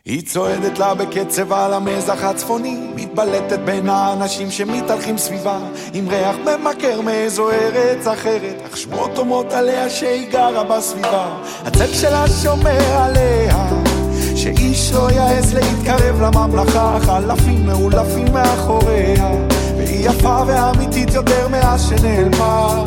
היא צועדת לה בקצב על המזח הצפוני, מתבלטת בין האנשים שמתהלכים סביבה, עם ריח ממכר מאיזו ארץ אחרת, אך שמות אומרות עליה שהיא גרה בסביבה. הצל שלה שומר עליה שאיש לא יעז להתקרב לממלכה, חלפים מאולפים מאחוריה, והיא יפה ואמיתית יותר מאז שנעלמה.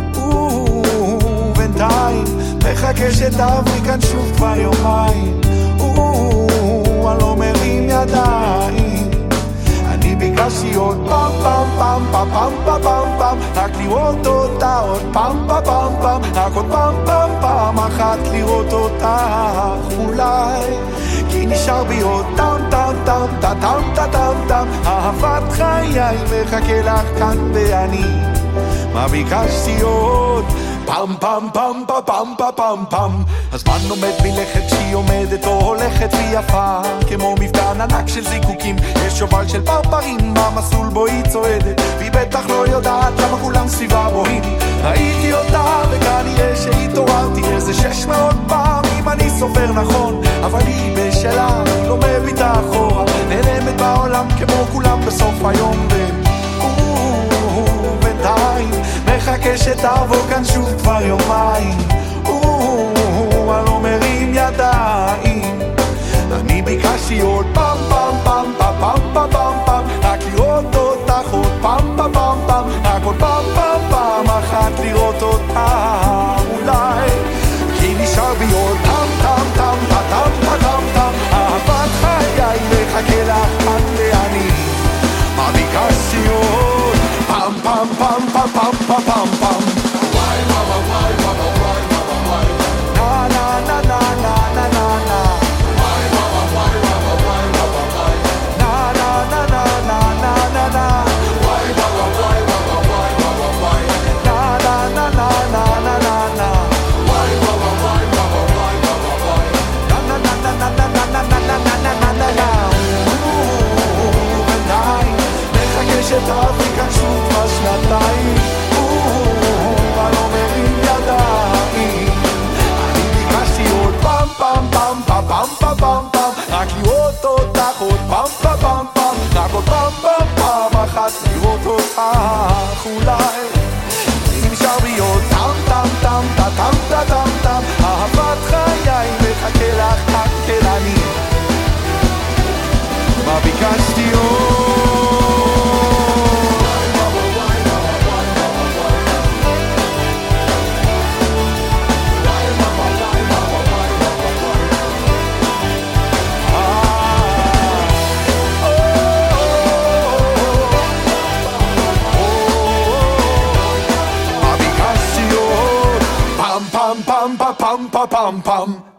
בינתיים מחכה שתעברי כאן שוב כבר יומיים, אני לא מרים ידיים. אני ביקשתי עוד פעם פעם פעם פעם פעם פעם פעם פעם, רק לראות אותה עוד פעם פעם פעם פעם, רק עוד פעם פעם פעם אחת לראות אותך. אולי כי נשאר בי עוד טם טם טם טם טם טם טם טם, אהבת חיי מחכה לך כאן ואני מה ביקשתי עוד פם פם פם פם פם פם פם פם. הזמן עומד מלכת כשהיא עומדת או הולכת ויפה, כמו מפגן ענק של זיקוקים, יש שובל של פרפרים במסלול בו היא צועדת, והיא בטח לא יודעת למה כולם סביבה בוהים. ראיתי אותה וכנראה שהתעוררתי איזה 600 פעם אם אני סופר נכון, אבל היא בשלה, היא לא מביטה אחורה, נעלמת בעולם כמו כולם בסוף היום. בינתיים מחכה שתעבור כאן שוב כבר יומיים, אני לא מרים ידיים. אני ביקשתי עוד פעם פעם פעם פעם פעם פעם פעם פעם, רק לראות אותך עוד פעם פעם פעם פעם, רק עוד פעם פעם פעם אחת לראות אותך. אולי כי נשאר בי עוד טם טם טם טם טם טם טם, אהבת חיי מחכה לך כאן ואני מה ביקשתי עוד פם פם פם פם פם פם פם פם. וואי וואי וואי וואי וואי וואי וואי na na na na na na na, וואי וואי וואי וואי וואי וואי na na na na na na na na, וואי וואי וואי וואי וואי וואי na na na na na na na na, וואי וואי וואי וואי וואי וואי na na na na na na na na na na na na. בינתיים מחכה שתעברי כאן שוב כבר שנתיים, אני לא מרים ידיים. אני ביקשתי עוד פעם פעם פעם פעם פעם פעם פעם פעם, רק לראות אותך עוד פעם פעם פעם פעם, רק עוד פעם פעם פעם אחת לראות אותך. אולי אם נשאר בי עוד טם טם טם טם טם טם טם, אהבת חיי מחכה לך כאן כלני מה ביקשתי עוד pam pam pam pam pam pam pam.